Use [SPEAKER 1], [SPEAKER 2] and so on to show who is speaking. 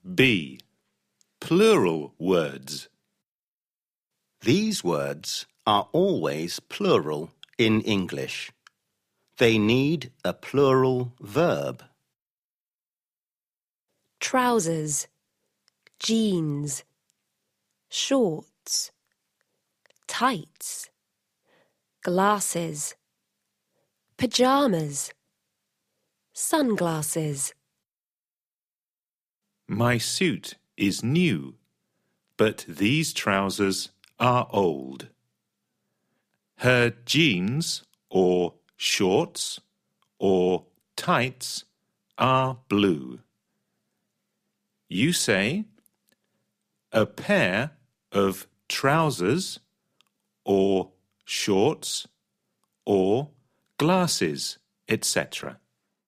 [SPEAKER 1] B. Plural words.
[SPEAKER 2] These words are always plural in English. They need a plural verb.
[SPEAKER 3] Trousers, jeans, shorts, tights, glasses, pyjamas, sunglasses.
[SPEAKER 1] My suit is new, but these trousers are old. Her jeans or shorts or tights are blue. You say a pair of trousers or shorts or glasses, etc.